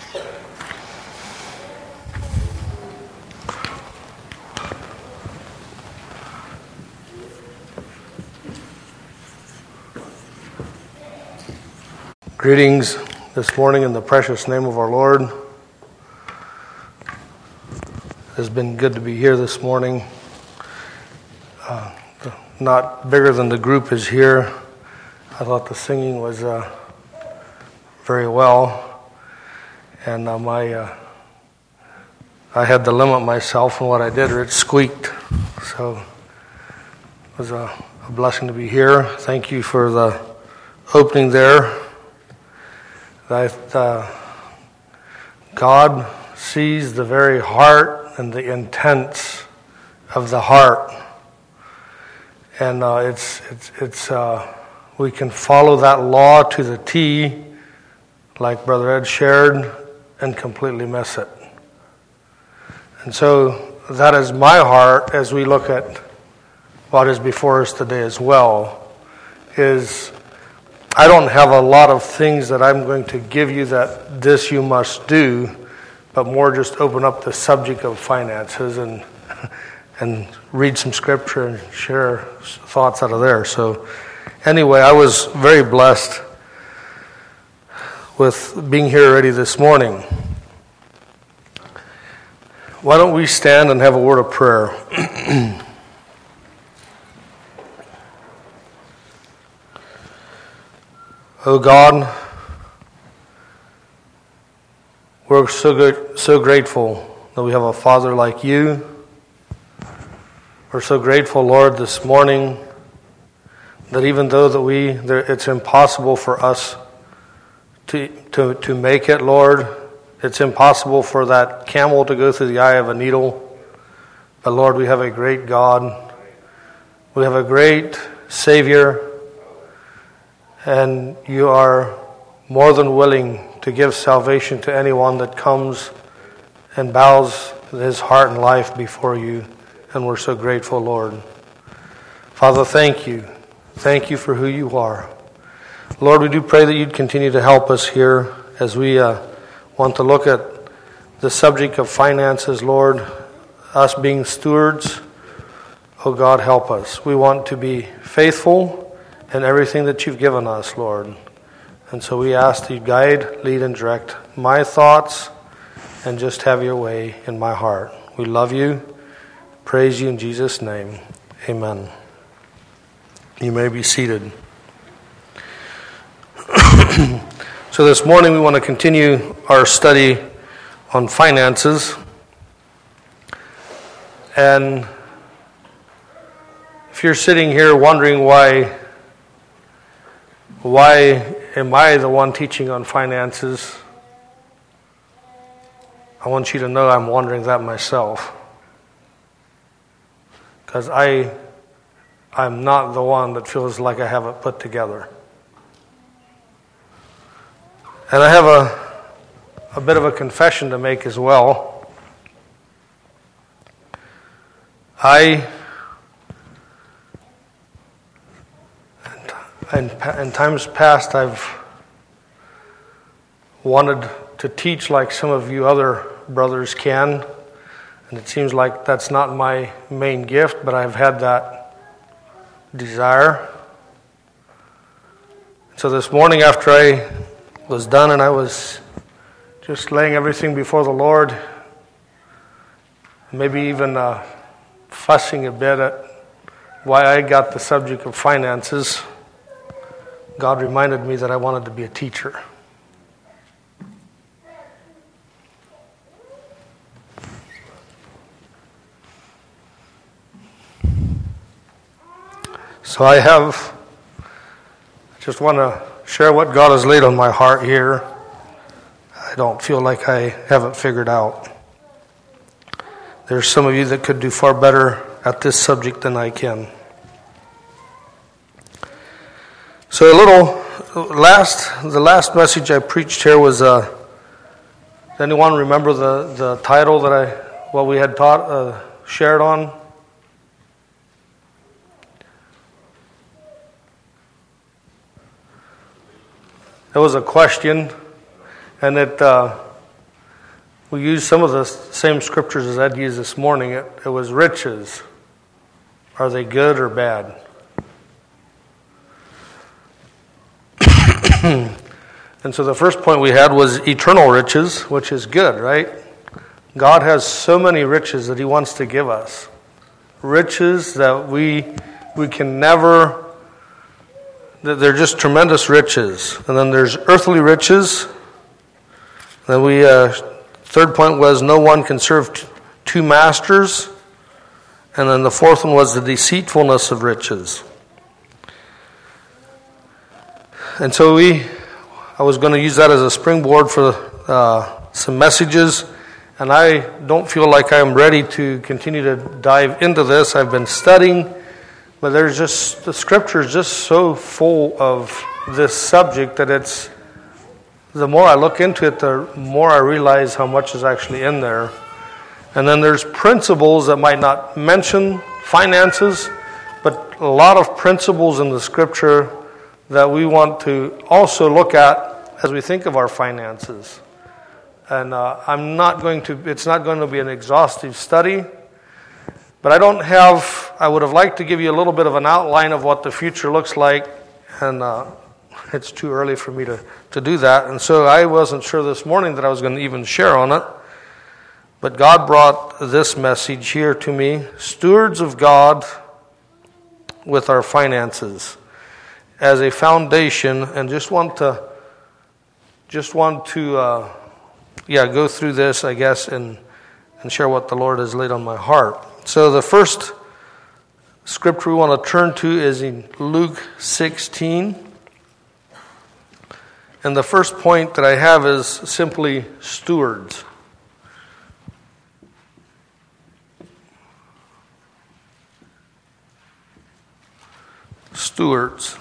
Greetings this morning in the precious name of our Lord. It has been good to be here this morning. Not bigger than the group is here. I thought the singing was very well, and I had to limit myself in what I did, or it squeaked. So it was a blessing to be here. Thank you for the opening there. That God sees the very heart and the intents of the heart, and we can follow that law to the T, like Brother Ed shared, and completely miss it. And so that is my heart as we look at what is before us today as well. Is I don't have a lot of things that I'm going to give you that this you must do, but more just open up the subject of finances and read some scripture and share thoughts out of there. So anyway, I was very blessed with being here already this morning. Why don't we stand and have a word of prayer? Oh God, we're so grateful that we have a Father like you. We're so grateful, Lord, this morning that even though that it's impossible for us to make it, Lord, it's impossible for that camel to go through the eye of a needle. But Lord, we have a great God. We have a great Savior. And you are more than willing to give salvation to anyone that comes and bows his heart and life before you. And we're so grateful, Lord. Father, thank you. Thank you for who you are. Lord, we do pray that you'd continue to help us here as we want to look at the subject of finances, Lord. Us being stewards, oh God, help us. We want to be faithful and everything that you've given us, Lord. And so we ask that you guide, lead, and direct my thoughts and just have your way in my heart. We love you. Praise you in Jesus' name. Amen. You may be seated. So this morning we want to continue our study on finances. And if you're sitting here wondering why am I the one teaching on finances? I want you to know I'm wondering that myself. Because I'm not the one that feels like I have it put together. And I have a bit of a confession to make as well. In times past, I've wanted to teach like some of you other brothers can, and it seems like that's not my main gift, but I've had that desire. So this morning after I was done and I was just laying everything before the Lord, maybe even fussing a bit at why I got the subject of finances, God reminded me that I wanted to be a teacher. So I just want to share what God has laid on my heart here. I don't feel like I have it figured out. There's some of you that could do far better at this subject than I can. So the last message I preached here was, does anyone remember the title that we had shared on? It was a question, and it We used some of the same scriptures as Ed used this morning. It was riches. Are they good or bad? And so the first point we had was eternal riches, which is good, right? God has so many riches that He wants to give us. Riches that we can never, they're just tremendous riches. And then there's earthly riches. Then third point was no one can serve two masters. And then the fourth one was the deceitfulness of riches. And so I was going to use that as a springboard for some messages. And I don't feel like I'm ready to continue to dive into this. I've been studying, but the scripture is just so full of this subject that the more I look into it, the more I realize how much is actually in there. And then there's principles that might not mention finances, but a lot of principles in the scripture that we want to also look at as we think of our finances. And it's not going to be an exhaustive study, but I would have liked to give you a little bit of an outline of what the future looks like, and it's too early for me to do that. And so I wasn't sure this morning that I was going to even share on it, but God brought this message here to me, stewards of God with our finances, as a foundation, and just want to go through this, I guess, and share what the Lord has laid on my heart. So the first scripture we want to turn to is in Luke 16. And the first point that I have is simply stewards. Stewards.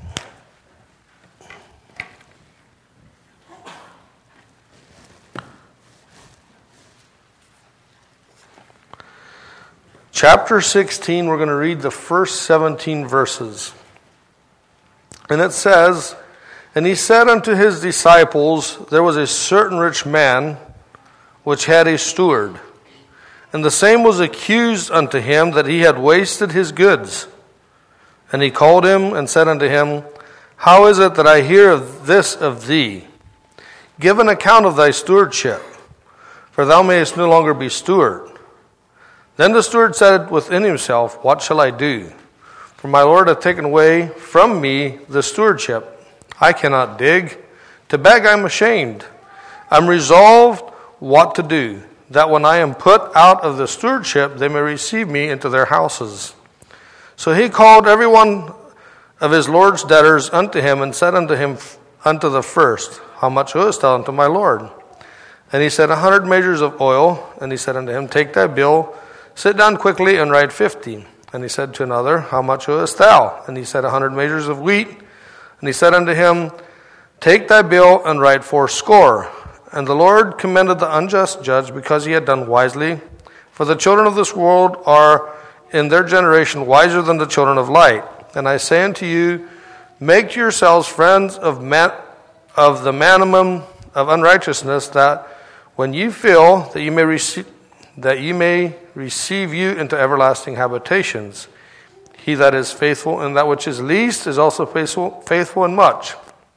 Chapter 16, we're going to read the first 17 verses. And it says, "And he said unto his disciples, There was a certain rich man, which had a steward. And the same was accused unto him that he had wasted his goods. And he called him and said unto him, How is it that I hear of this of thee? Give an account of thy stewardship, for thou mayest no longer be steward. Then the steward said within himself, What shall I do? For my Lord hath taken away from me the stewardship. I cannot dig. To beg I am ashamed. I am resolved what to do, that when I am put out of the stewardship, they may receive me into their houses. So he called every one of his Lord's debtors unto him, and said unto him, unto the first, How much owest thou unto my Lord? And he said, 100 measures of oil. And he said unto him, Take thy bill, sit down quickly, and write 50. And he said to another, How much owest thou? And he said, 100 measures of wheat. And he said unto him, Take thy bill, and write 80. And the Lord commended the unjust judge, because he had done wisely. For the children of this world are in their generation wiser than the children of light. And I say unto you, make yourselves friends of the mammon of unrighteousness, that when you feel that you may receive you into everlasting habitations. He that is faithful in that which is least is also faithful in much.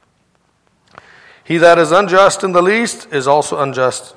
He that is unjust in the least is also unjust.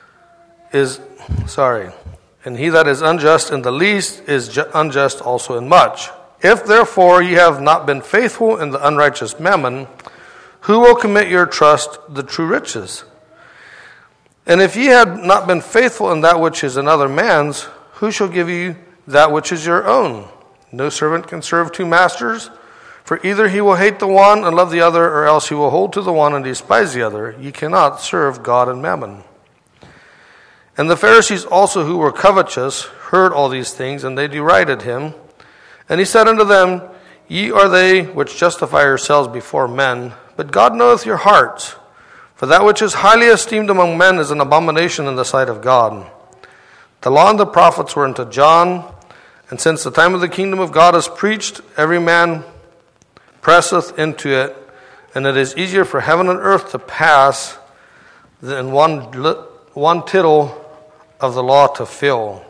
And he that is unjust in the least is unjust also in much. If therefore ye have not been faithful in the unrighteous mammon, who will commit your trust the true riches? And if ye had not been faithful in that which is another man's, who shall give you that which is your own? No servant can serve two masters, for either he will hate the one and love the other, or else he will hold to the one and despise the other. Ye cannot serve God and mammon. And the Pharisees also, who were covetous, heard all these things, and they derided him. And he said unto them, Ye are they which justify yourselves before men, but God knoweth your hearts. For that which is highly esteemed among men is an abomination in the sight of God. The law and the prophets were unto John, and since the time of the kingdom of God is preached, every man presseth into it, and it is easier for heaven and earth to pass than one one tittle of the law to fill.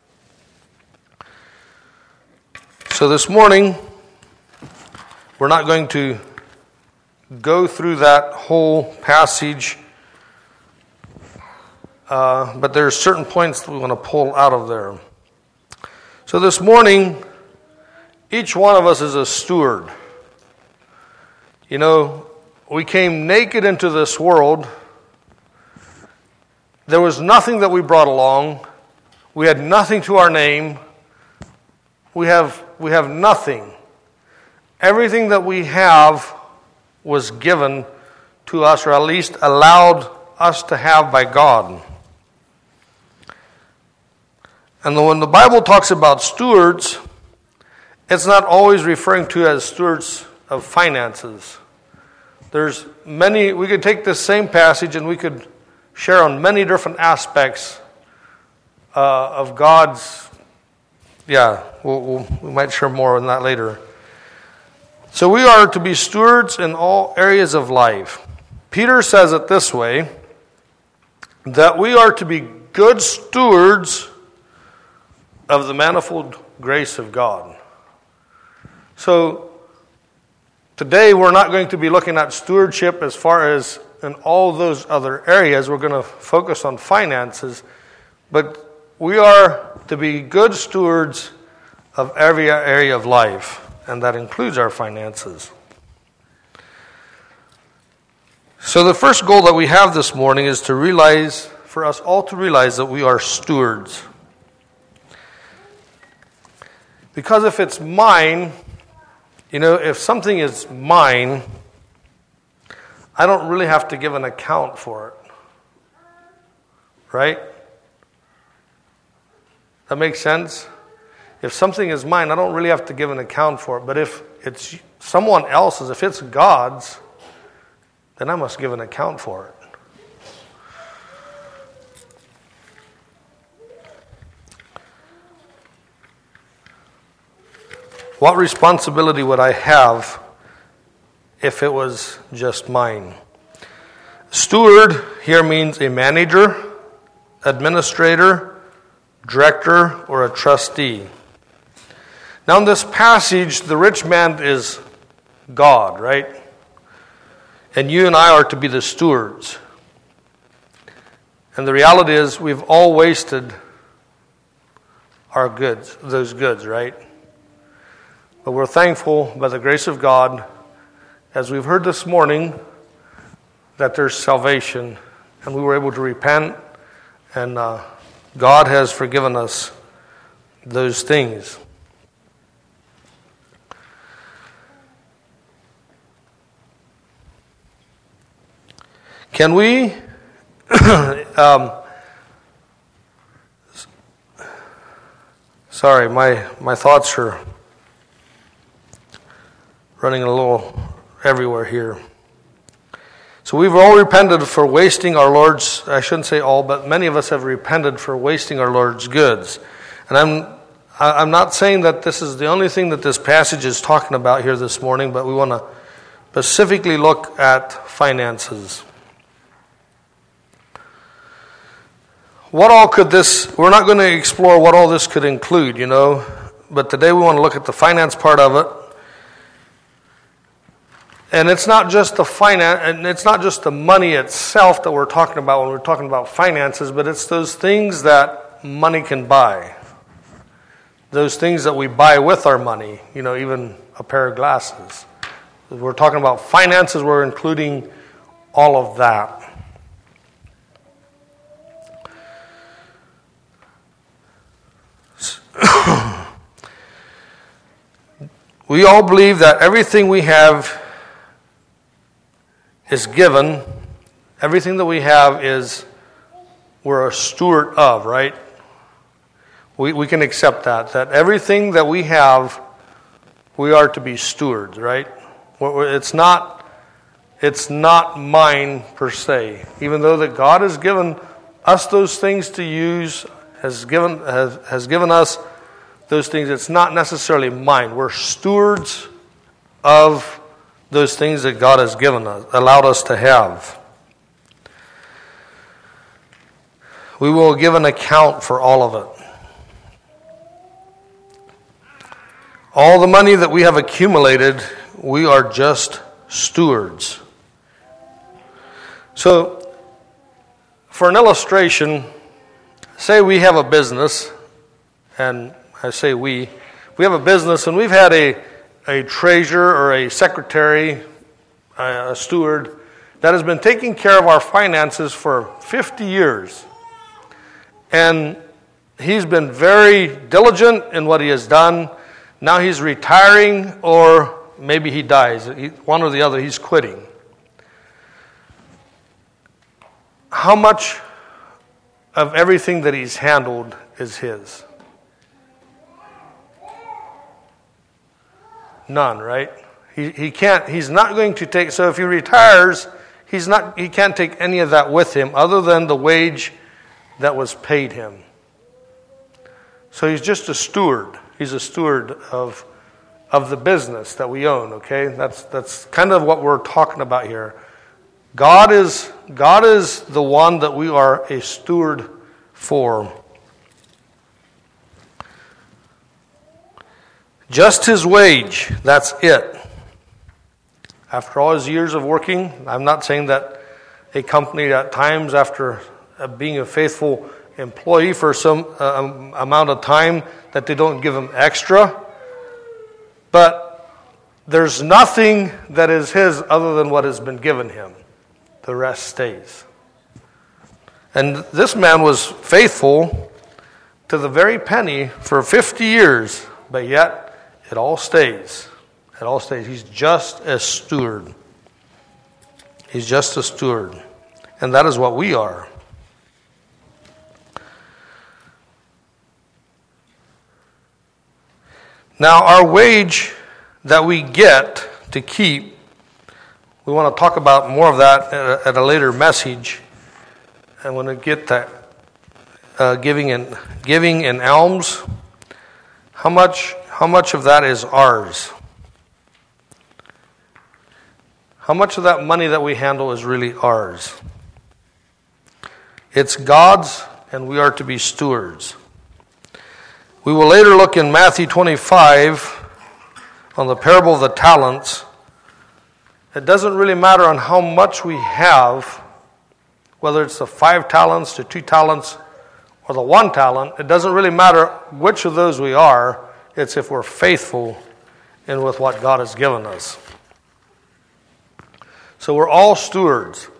So this morning, we're not going to go through that whole passage, but there are certain points that we want to pull out of there. So this morning, each one of us is a steward. You know, we came naked into this world. There was nothing that we brought along. We had nothing to our name. We have nothing. Everything that we have was given to us, or at least allowed us to have by God. And when the Bible talks about stewards, it's not always referring to as stewards of finances. There's many, we could take this same passage and we could share on many different aspects of God's, we might share more on that later. So we are to be stewards in all areas of life. Peter says it this way, that we are to be good stewards of the manifold grace of God. So today we're not going to be looking at stewardship as far as in all those other areas. We're going to focus on finances, but we are to be good stewards of every area of life, and that includes our finances. So the first goal that we have this morning is to realize, for us all to realize that we are stewards. Because if it's mine, you know, if something is mine, I don't really have to give an account for it. Right? That makes sense? If something is mine, I don't really have to give an account for it. But if it's someone else's, if it's God's, then I must give an account for it. What responsibility would I have if it was just mine? Steward here means a manager, administrator, director, or a trustee. Now in this passage, the rich man is God, right? And you and I are to be the stewards. And the reality is we've all wasted our goods, those goods, right? But we're thankful by the grace of God, as we've heard this morning, that there's salvation. And we were able to repent, and God has forgiven us those things. Can we sorry, my thoughts are running a little everywhere here. So we've all repented for wasting our Lord's, I shouldn't say all, but many of us have repented for wasting our Lord's goods. And I'm not saying that this is the only thing that this passage is talking about here this morning, but we want to specifically look at finances. What all could this, we're not going to explore what all this could include, you know, but today we want to look at the finance part of it. And it's not just the finance, and it's not just the money itself that we're talking about when we're talking about finances, but it's those things that money can buy. Those things that we buy with our money, you know, even a pair of glasses. If we're talking about finances, we're including all of that. We all believe that everything we have is given. Everything that we have is we're a steward of, right? We can accept that everything that we have, we are to be stewards, right? It's not mine per se. Even though that God has given us those things to use, has given us those things, it's not necessarily mine. We're stewards of those things that God has given us, allowed us to have. We will give an account for all of it. All the money that we have accumulated, we are just stewards. So, for an illustration, say we have a business, and I say we have a business and we've had a treasurer or a secretary, a steward, that has been taking care of our finances for 50 years. And he's been very diligent in what he has done. Now he's retiring, or maybe he dies. One or the other, he's quitting. How much of everything that he's handled is his? None, right? He can't. He's not going to take. So if he retires, he can't take any of that with him, other than the wage that was paid him. So he's just a steward. He's a steward of the business that we own. Okay, that's kind of what we're talking about here. God is the one that we are a steward for. Just his wage, that's it. After all his years of working, I'm not saying that a company at times, after being a faithful employee for some amount of time, that they don't give him extra. But there's nothing that is his other than what has been given him. The rest stays. And this man was faithful to the very penny for 50 years, but yet it all stays. It all stays. He's just a steward. He's just a steward. And that is what we are. Now, our wage that we get to keep, we want to talk about more of that at a later message. I want to get that giving in alms. How much of that is ours? How much of that money that we handle is really ours? It's God's, and we are to be stewards. We will later look in Matthew 25 on the parable of the talents. It doesn't really matter on how much we have, whether it's the 5 talents, the 2 talents, or the 1 talent. It doesn't really matter which of those we are. It's if we're faithful in with what God has given us. So we're all stewards.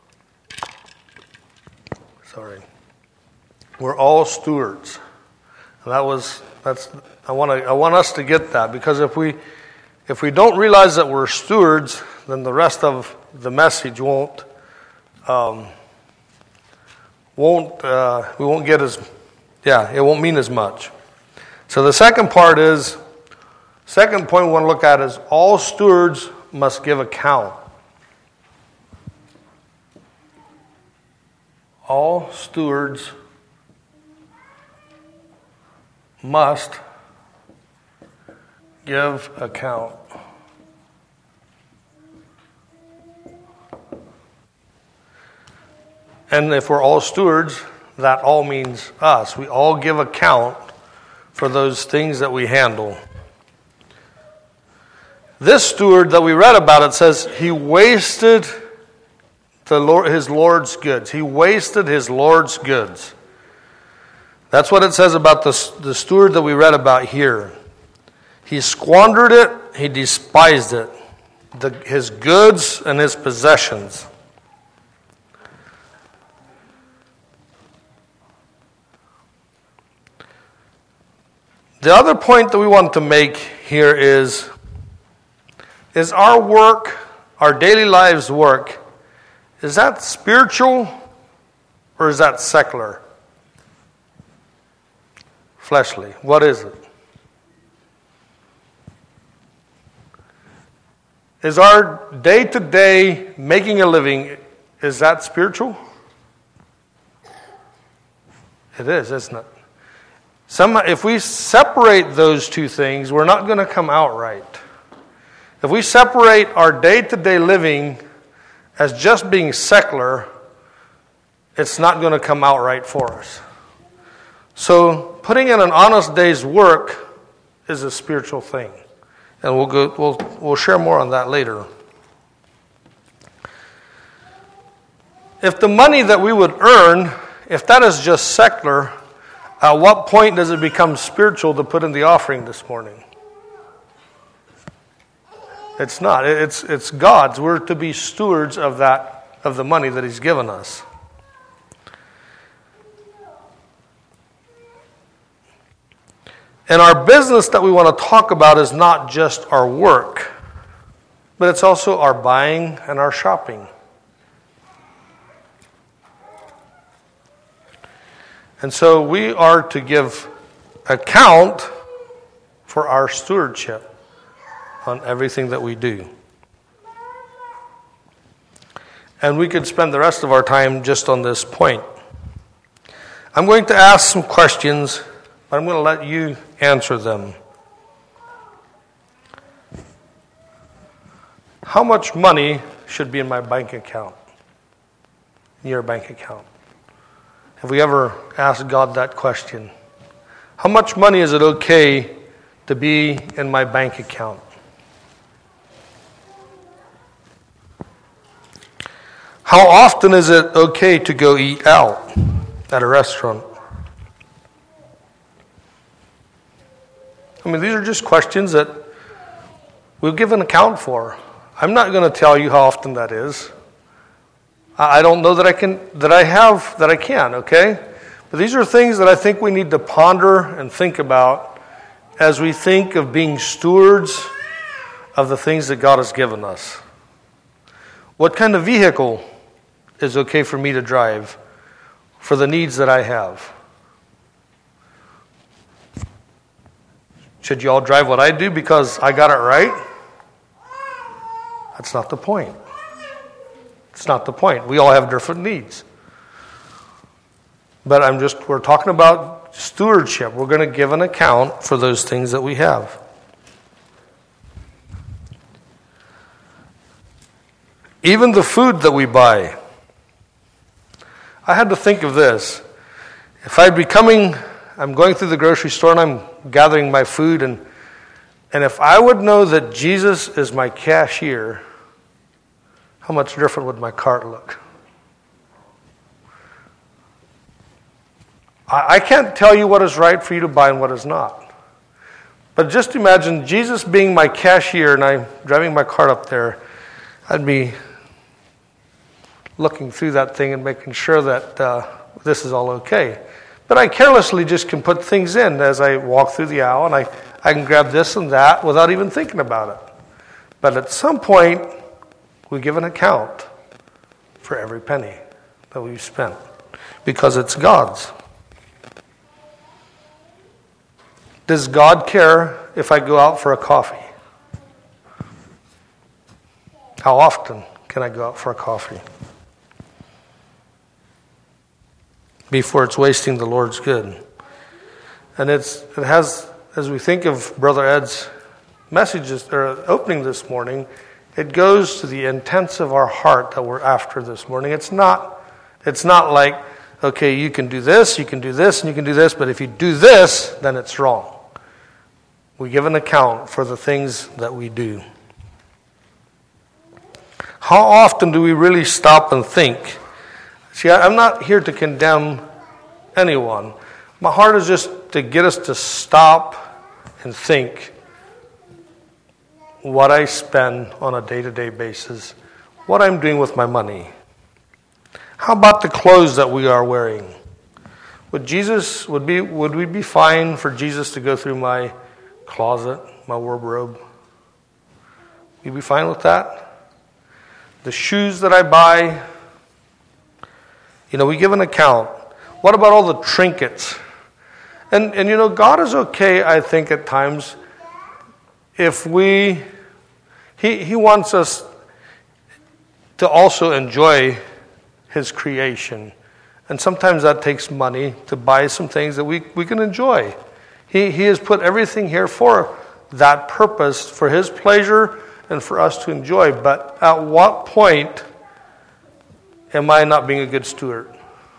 We're all stewards. And I want us to get that, because if we don't realize that we're stewards, then the rest of the message we won't mean as much. So the second point we want to look at is all stewards must give account. All stewards must give account. And if we're all stewards, that all means us. We all give account for those things that we handle. This steward that we read about, it says he wasted his Lord's goods. He wasted his Lord's goods. That's what it says about the steward that we read about here. He squandered it. He despised it. His goods and his possessions. The other point that we want to make here is our work, our daily lives work, is that spiritual or is that secular? Fleshly. What is it? Is our day-to-day making a living, is that spiritual? It is, isn't it? If we separate those two things, we're not going to come out right. If we separate our day-to-day living as just being secular, it's not going to come out right for us. So putting in an honest day's work is a spiritual thing. And we'll share more on that later. If the money that we would earn, if that is just secular, at what point does it become spiritual to put in the offering this morning? It's not. It's God's. We're to be stewards of the money that He's given us. And our business that we want to talk about is not just our work, but it's also our buying and our shopping. And so we are to give account for our stewardship on everything that we do. And we could spend the rest of our time just on this point. I'm going to ask some questions, but I'm going to let you answer them. How much money should be in my bank account? In your bank account? Have we ever asked God that question? How much money is it okay to be in my bank account? How often is it okay to go eat out at a restaurant? I mean, these are just questions that we'll give an account for. I'm not going to tell you how often that is. I don't know that I can, okay? But these are things that I think we need to ponder and think about as we think of being stewards of the things that God has given us. What kind of vehicle is okay for me to drive for the needs that I have? Should you all drive what I do because I got it right? That's not the point. It's not the point. We all have different needs. But we're talking about stewardship. We're going to give an account for those things that we have. Even the food that we buy. I had to think of this. If I'm going through the grocery store and I'm gathering my food, and if I would know that Jesus is my cashier, how much different would my cart look? I can't tell you what is right for you to buy and what is not. But just imagine Jesus being my cashier and I'm driving my cart up there. I'd be looking through that thing and making sure that this is all okay. But I carelessly just can put things in as I walk through the aisle, and I can grab this and that without even thinking about it. But at some point, we give an account for every penny that we've spent because it's God's. Does God care if I go out for a coffee? How often can I go out for a coffee? Before it's wasting the Lord's good. And it has, as we think of Brother Ed's messages or opening this morning, it goes to the intents of our heart that we're after this morning. It's not like, okay, you can do this, and you can do this, but if you do this, then it's wrong. We give an account for the things that we do. How often do we really stop and think? See, I'm not here to condemn anyone. My heart is just to get us to stop and think what I spend on a day-to-day basis, what I'm doing with my money. How about the clothes that we are wearing? Would we be fine for Jesus to go through my closet, my wardrobe? Would you be fine with that? The shoes that I buy, we give an account. What about all the trinkets? And God is okay, I think, at times if He wants us to also enjoy His creation. And sometimes that takes money to buy some things that we can enjoy. He has put everything here for that purpose, for His pleasure and for us to enjoy. But at what point am I not being a good steward?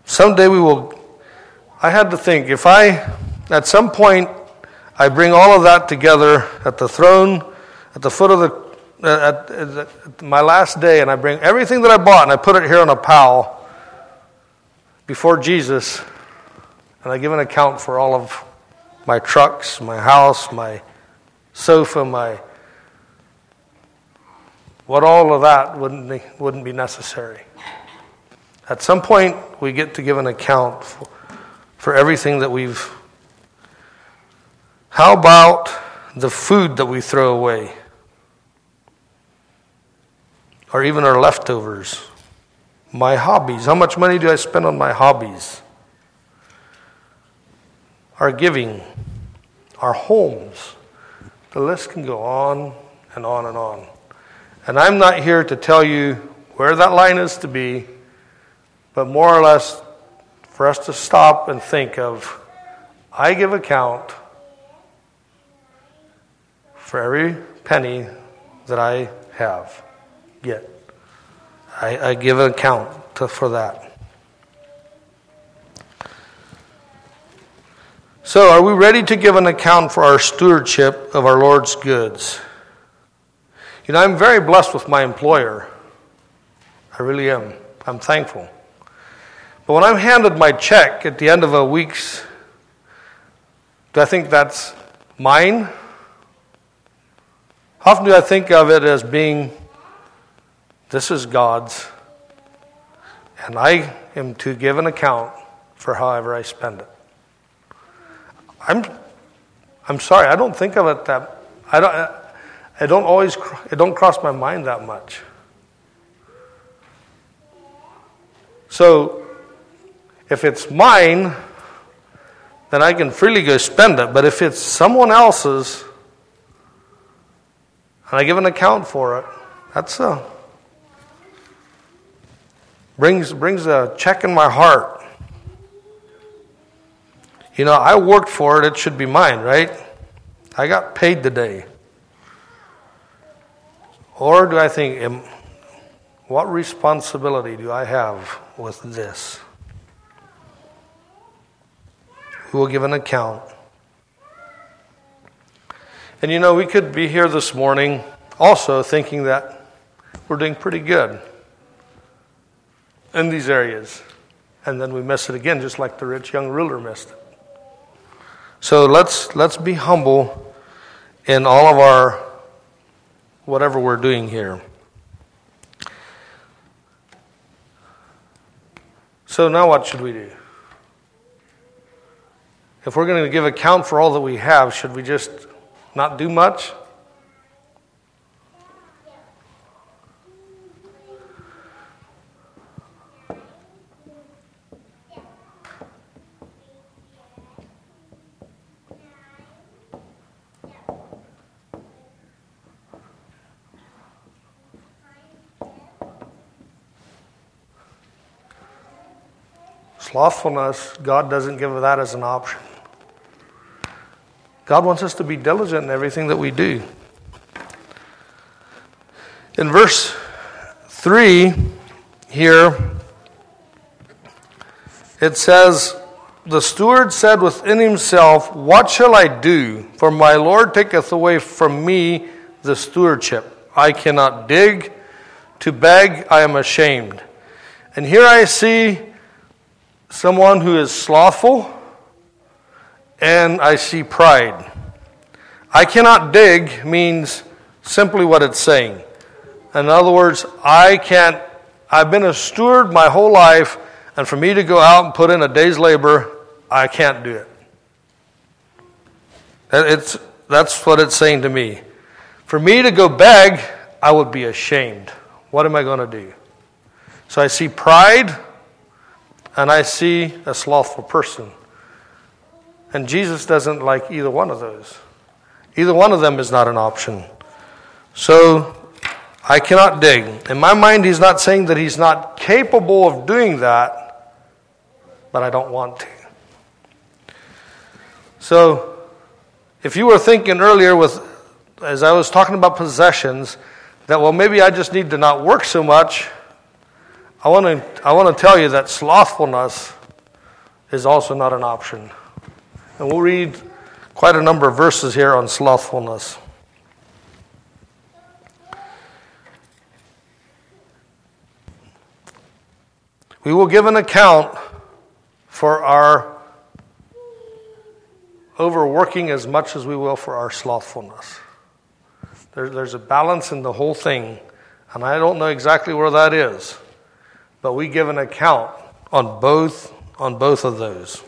someday we will. I had to think, if at some point, I bring all of that together at the throne, at the foot of at my last day, and I bring everything that I bought and I put it here on a pile before Jesus, and I give an account for all of my trucks, my house, my sofa, what all of that wouldn't be necessary. At some point, we get to give an account for everything that we've. How about the food that we throw away? Or even our leftovers? My hobbies. How much money do I spend on my hobbies? Our giving. Our homes. The list can go on and on and on. And I'm not here to tell you where that line is to be, but more or less for us to stop and think of, I give account for every penny that I get. I give an account for that. So, are we ready to give an account for our stewardship of our Lord's goods? You know, I'm very blessed with my employer. I really am. I'm thankful. But when I'm handed my check at the end of a week's, do I think that's mine? How often do I think of it as being, this is God's, and I am to give an account for however I spend it? I'm sorry, I don't think of it that, it don't cross my mind that much. So, if it's mine, then I can freely go spend it. But if it's someone else's, and I give an account for it, that's brings a check in my heart. You know, I worked for it should be mine, right? I got paid today. Or do I think, what responsibility do I have with this? Who will give an account? And you know, we could be here this morning also thinking that we're doing pretty good in these areas. And then we miss it again, just like the rich young ruler missed it. So let's be humble in all of our whatever we're doing here. So now what should we do? If we're going to give account for all that we have, should we just not do much? Slothfulness, God doesn't give that as an option. God wants us to be diligent in everything that we do. In verse 3 here, it says, the steward said within himself, what shall I do? For my Lord taketh away from me the stewardship. I cannot dig. To beg, I am ashamed. And here I see someone who is slothful, and I see pride. I cannot dig means simply what it's saying. In other words, I've been a steward my whole life, and for me to go out and put in a day's labor, I can't do it. That's what it's saying to me. For me to go beg, I would be ashamed. What am I going to do? So I see pride, and I see a slothful person. And Jesus doesn't like either one of those. Either one of them is not an option. So, I cannot dig. In my mind, he's not saying that he's not capable of doing that, but I don't want to. So, if you were thinking earlier as I was talking about possessions, that well, maybe I just need to not work so much, I want to tell you that slothfulness is also not an option. And we'll read quite a number of verses here on slothfulness. We will give an account for our overworking as much as we will for our slothfulness. There's a balance in the whole thing, and I don't know exactly where that is, but we give an account on both of those.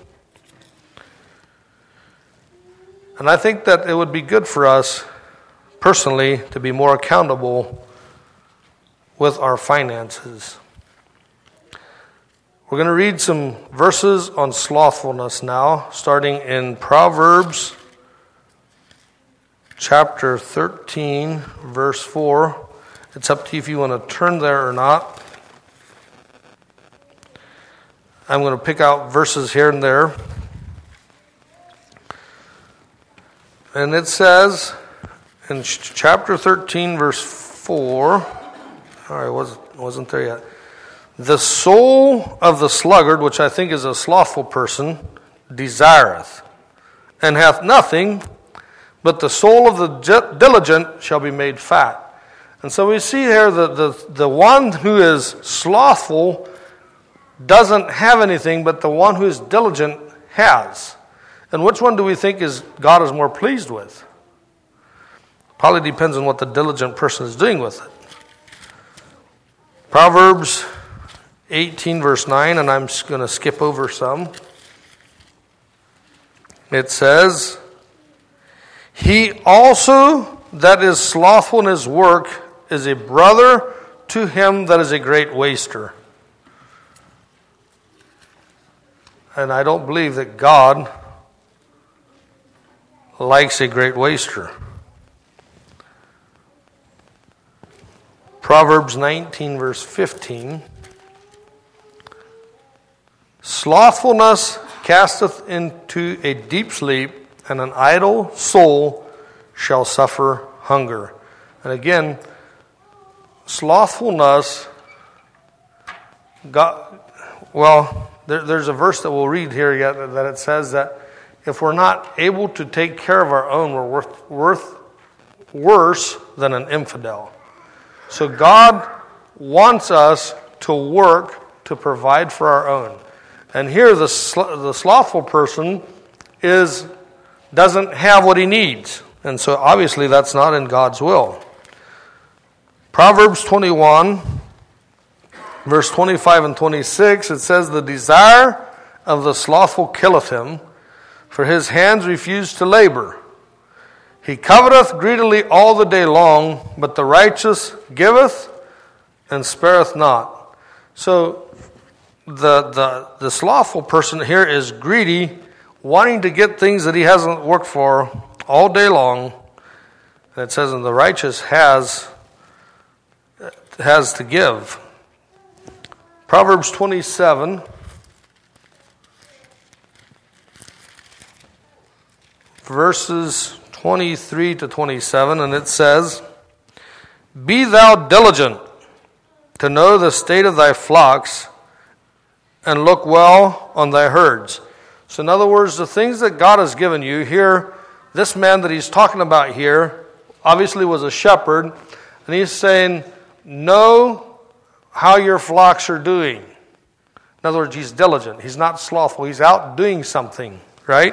And I think that it would be good for us personally to be more accountable with our finances. We're going to read some verses on slothfulness now, starting in Proverbs chapter 13, verse 4. It's up to you if you want to turn there or not. I'm going to pick out verses here and there. And it says in chapter 13, verse 4, all right, wasn't there yet. The soul of the sluggard, which I think is a slothful person, desireth, and hath nothing, but the soul of the diligent shall be made fat. And so we see here that the one who is slothful doesn't have anything, but the one who is diligent has. And which one do we think God is more pleased with? Probably depends on what the diligent person is doing with it. Proverbs 18 verse 9, and I'm just going to skip over some. It says, he also that is slothful in his work is a brother to him that is a great waster. And I don't believe that God likes a great waster. Proverbs 19 verse 15. Slothfulness casteth into a deep sleep, and an idle soul shall suffer hunger. And again, slothfulness, there's a verse that we'll read here yet that it says that if we're not able to take care of our own, we're worse than an infidel. So God wants us to work to provide for our own. And here the slothful person doesn't have what he needs. And so obviously that's not in God's will. Proverbs 21, verse 25 and 26, it says, the desire of the slothful killeth him, for his hands refuse to labor. He coveteth greedily all the day long, but the righteous giveth and spareth not. So the slothful person here is greedy, wanting to get things that he hasn't worked for all day long. And it says, and the righteous has to give. Proverbs 27, verses 23 to 27, and it says, be thou diligent to know the state of thy flocks, and look well on thy herds. So in other words, the things that God has given you here, this man that he's talking about here obviously was a shepherd, and he's saying, know how your flocks are doing. In other words, he's diligent. He's not slothful. He's out doing something, right?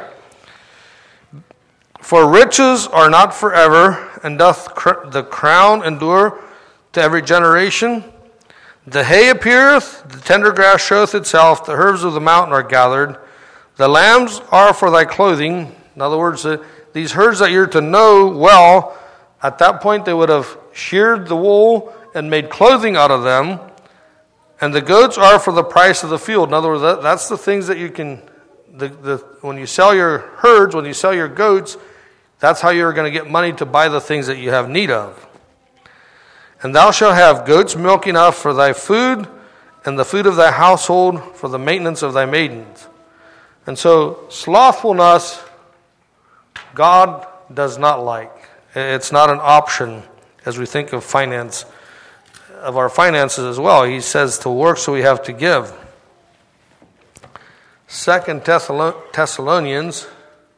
For riches are not forever, and doth the crown endure to every generation? The hay appeareth, the tender grass showeth itself, the herbs of the mountain are gathered. The lambs are for thy clothing. In other words, these herds that you're to know well, at that point they would have sheared the wool and made clothing out of them. And the goats are for the price of the field. In other words, that's the things that you can, when you sell your herds, when you sell your goats, that's how you're going to get money to buy the things that you have need of. And thou shalt have goats' milk enough for thy food, and the food of thy household for the maintenance of thy maidens. And so, slothfulness, God does not like. It's not an option as we think of finance, of our finances as well. He says to work, so we have to give. 2 Thessalonians,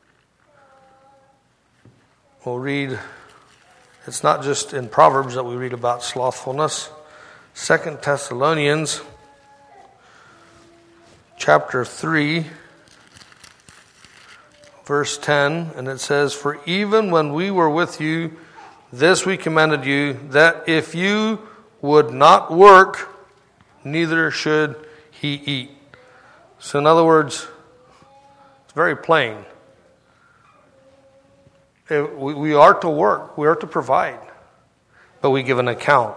we'll read, it's not just in Proverbs that we read about slothfulness. 2 Thessalonians chapter 3, verse 10, and it says, "For even when we were with you, this we commanded you, that if you would not work, neither should he eat." So in other words, it's very plain. We are to work, we are to provide, but we give an account.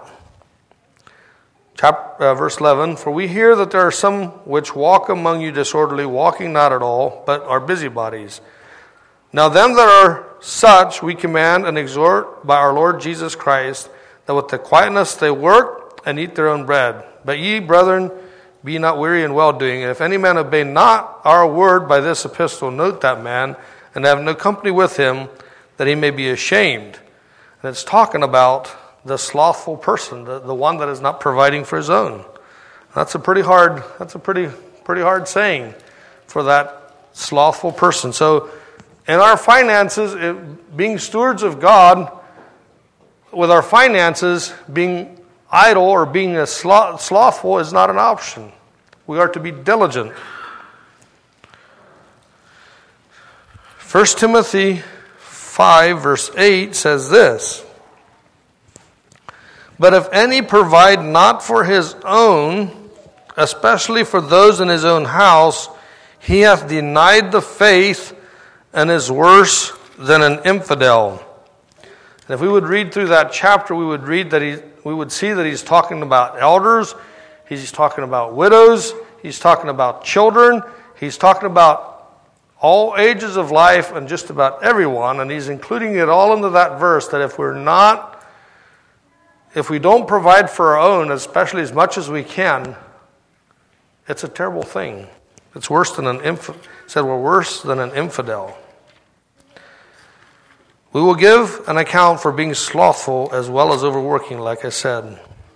Verse 11, "For we hear that there are some which walk among you disorderly, walking not at all, but are busybodies. Now them that are such we command and exhort by our Lord Jesus Christ, that with the quietness they work and eat their own bread. But ye, brethren, be not weary in well-doing. And if any man obey not our word by this epistle, note that man, and have no company with him, that he may be ashamed." And it's talking about the slothful person, the one that is not providing for his own. That's a pretty hard saying for that slothful person. So in our finances, being stewards of God, with our finances, being idle or being slothful is not an option. We are to be diligent. 1 Timothy 5 verse 8 says this, "But if any provide not for his own, especially for those in his own house, he hath denied the faith and is worse than an infidel." And if we would read through that chapter, we would see that he's talking about elders, he's talking about widows, he's talking about children, he's talking about all ages of life and just about everyone, and he's including it all into that verse, that if we don't provide for our own, especially as much as we can, it's a terrible thing. It's worse than we're worse than an infidel. We will give an account for being slothful as well as overworking, like I said.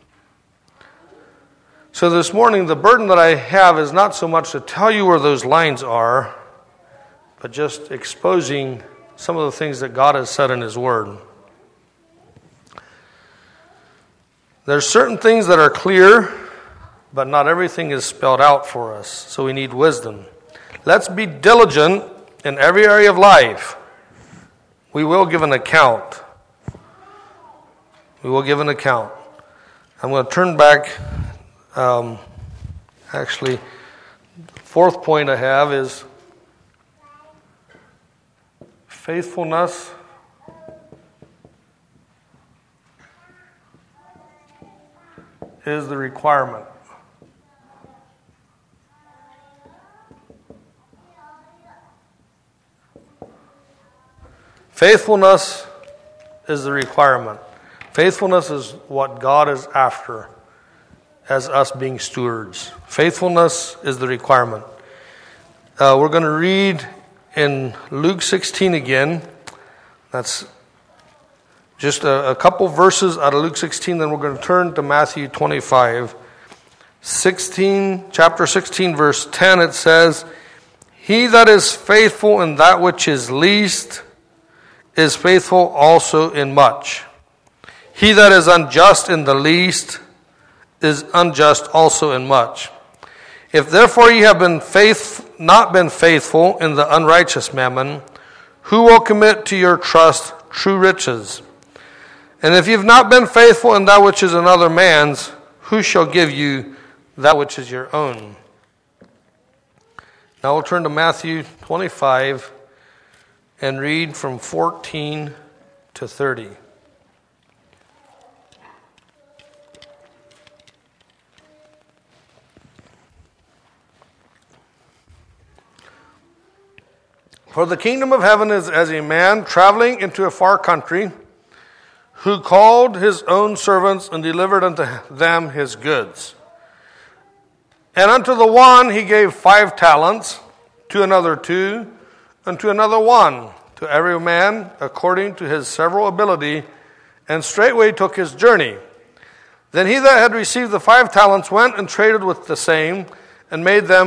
So this morning, the burden that I have is not so much to tell you where those lines are, but just exposing some of the things that God has said in His Word. There's certain things that are clear, but not everything is spelled out for us, so we need wisdom. Let's be diligent in every area of life. We will give an account. We will give an account. I'm going to turn back. Actually, the fourth point I have is faithfulness is the requirement. Faithfulness is the requirement. Faithfulness is what God is after as us being stewards. Faithfulness is the requirement. We're going to read in Luke 16 again. That's just a couple verses out of Luke 16, then we're going to turn to Matthew 25. Chapter 16, verse 10, it says, "He that is faithful in that which is least is faithful also in much. He that is unjust in the least is unjust also in much. If therefore ye have not been faithful in the unrighteous mammon, who will commit to your trust true riches? And if ye have not been faithful in that which is another man's, who shall give you that which is your own?" Now we'll turn to Matthew 25 and read from 14 to 30. "For the kingdom of heaven is as a man traveling into a far country, who called his own servants and delivered unto them his goods. And unto the one he gave 5 talents, to another 2, and to another 1, to every man according to his several ability, and straightway took his journey. Then he that had received the 5 talents went and traded with the same, and made them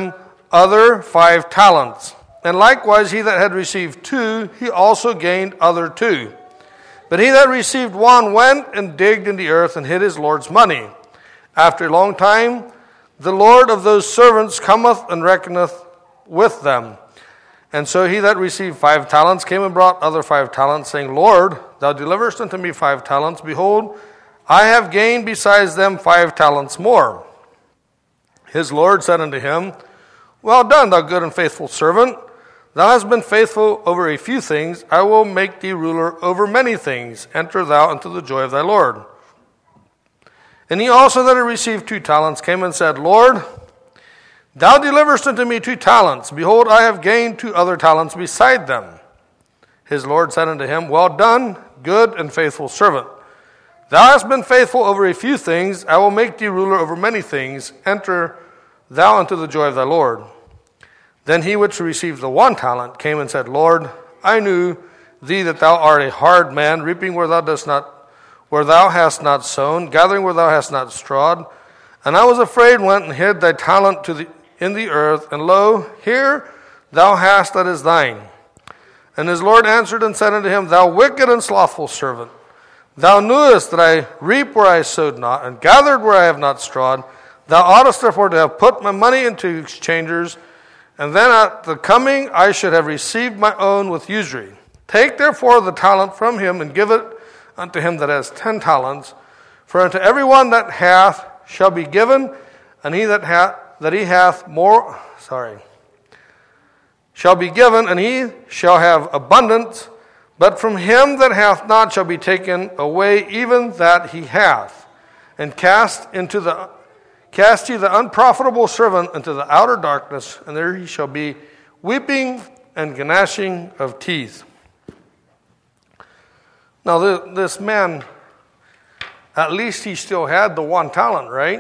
other 5 talents. And likewise he that had received 2, he also gained other 2. But he that received 1 went and digged in the earth and hid his Lord's money. After a long time, the Lord of those servants cometh and reckoneth with them. And so he that received 5 talents came and brought other 5 talents, saying, Lord, thou deliverest unto me 5 talents. Behold, I have gained besides them 5 talents more. His Lord said unto him, Well done, thou good and faithful servant. Thou hast been faithful over a few things. I will make thee ruler over many things. Enter thou into the joy of thy Lord. And he also that had received 2 talents came and said, Lord, thou deliverest unto me 2 talents. Behold, I have gained 2 other talents beside them. His Lord said unto him, Well done, good and faithful servant. Thou hast been faithful over a few things. I will make thee ruler over many things. Enter thou into the joy of thy Lord. Then he which received the 1 talent came and said, Lord, I knew thee that thou art a hard man, reaping where thou hast not sown, gathering where thou hast not strawed. And I was afraid, went and hid thy talent in the earth, and lo, here thou hast that is thine. And his Lord answered and said unto him, Thou wicked and slothful servant, thou knewest that I reap where I sowed not, and gathered where I have not strawed. Thou oughtest therefore to have put my money into exchangers, and then at the coming I should have received my own with usury. Take therefore the talent from him, and give it unto him that has 10 talents. For unto every one that hath shall be given, and he that hath more, shall be given, and he shall have abundance. But from him that hath not shall be taken away even that he hath. And cast ye the unprofitable servant into the outer darkness, and there he shall be weeping and gnashing of teeth. Now this man, at least he still had the 1 talent, right?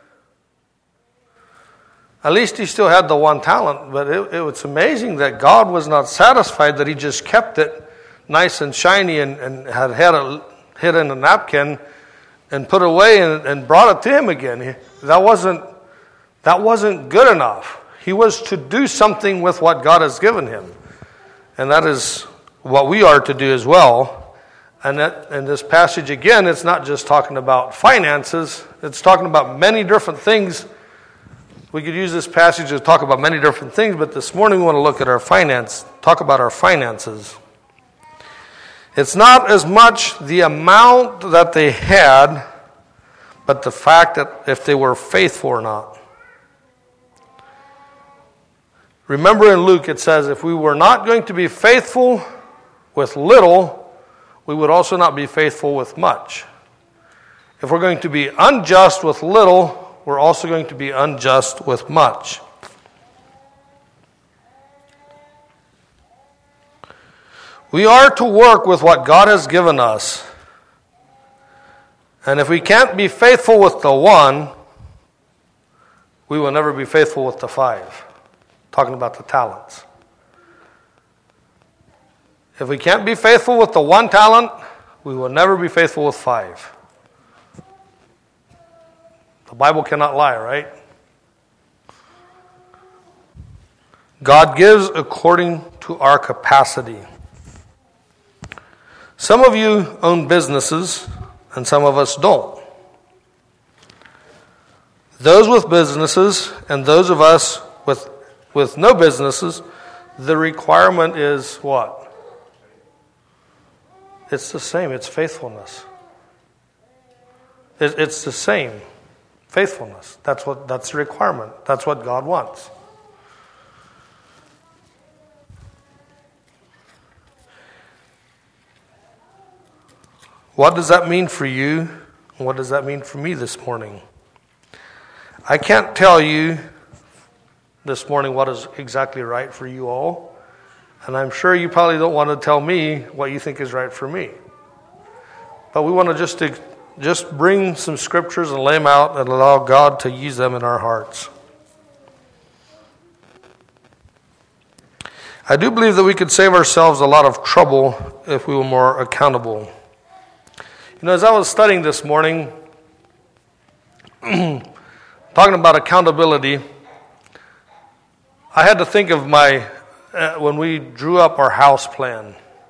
At least he still had the 1 talent, but it was amazing that God was not satisfied that he just kept it nice and shiny and had it hid in a napkin and put away and brought it to him again. That wasn't good enough. He was to do something with what God has given him. And that is what we are to do as well. And in this passage again, it's not just talking about finances. It's talking about many different things. We could use this passage to talk about many different things, but this morning we want to look at talk about our finances. It's not as much the amount that they had, but the fact that if they were faithful or not. Remember in Luke it says, if we were not going to be faithful with little, we would also not be faithful with much. If we're going to be unjust with little, we're also going to be unjust with much. We are to work with what God has given us. And if we can't be faithful with the 1, we will never be faithful with the 5. Talking about the talents. If we can't be faithful with the 1 talent, we will never be faithful with 5. The Bible cannot lie, right? God gives according to our capacity. Some of you own businesses, and some of us don't. Those with businesses and those of us with no businesses, the requirement is what? It's the same. It's faithfulness. It's the same. Faithfulness. That's the requirement. That's what God wants. What does that mean for you? And what does that mean for me this morning? I can't tell you this morning what is exactly right for you all. And I'm sure you probably don't want to tell me what you think is right for me. But we want to just bring some scriptures and lay them out and allow God to use them in our hearts. I do believe that we could save ourselves a lot of trouble if we were more accountable. You know, as I was studying this morning, talking about accountability, I had to think of when we drew up our house plan.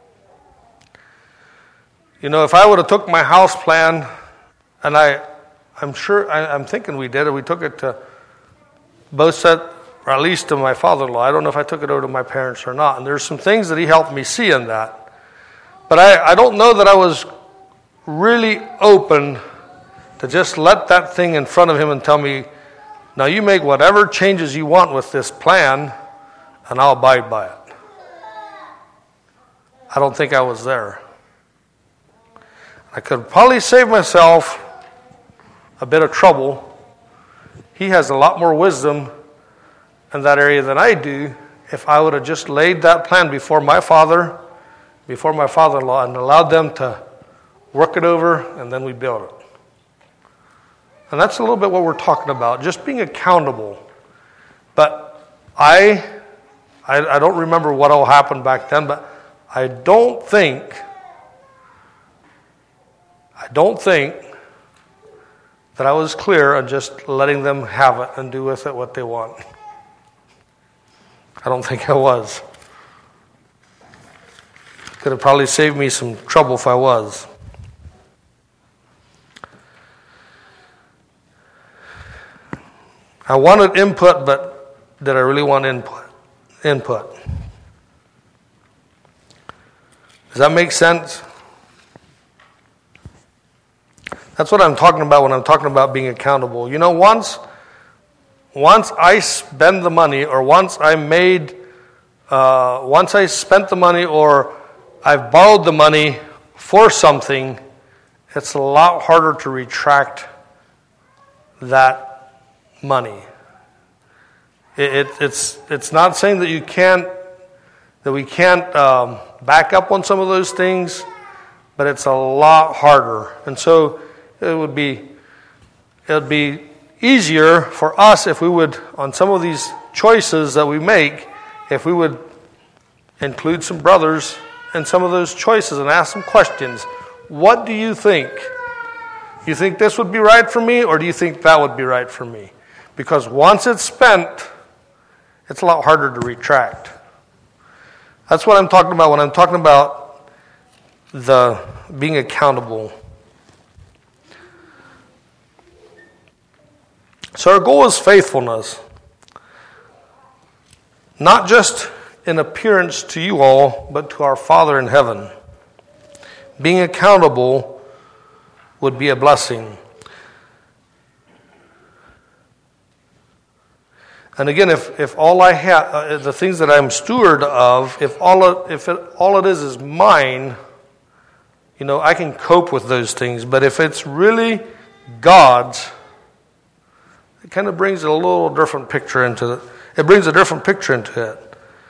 You know, if I would have took my house plan, and I'm thinking we did it. We took it to both set, or at least to my father-in-law. I don't know if I took it over to my parents or not. And there's some things that he helped me see in that. But I don't know that I was really open to just let that thing in front of him and tell me, now you make whatever changes you want with this plan, and I'll abide by it. I don't think I was there. I could probably save myself a bit of trouble. He has a lot more wisdom in that area than I do. If I would have just laid that plan before my father-in-law, and allowed them to work it over, and then we build it. And that's a little bit what we're talking about, just being accountable. But I don't remember what all happened back then, but I don't think that I was clear on just letting them have it and do with it what they want. I don't think I was. Could have probably saved me some trouble if I was. I wanted input, but did I really want input? Does that make sense? That's what I'm talking about when I'm talking about being accountable. You know, once I spend the money, or once I spent the money, or I've borrowed the money for something, it's a lot harder to retract that money. It's not saying that we can't back up on some of those things, but it's a lot harder. And so it would be easier for us if we would, on some of these choices that we make, if we would include some brothers in some of those choices and ask them questions. What do you think? You think this would be right for me, or do you think that would be right for me? Because once it's spent, it's a lot harder to retract. That's what I'm talking about when I'm talking about the being accountable. So our goal is faithfulness. Not just in appearance to you all, but to our Father in heaven. Being accountable would be a blessing. And again, if all I have, the things that I'm steward of, if all it is mine, you know, I can cope with those things. But if it's really God's, it kind of brings a little different picture into it. It brings a different picture into it.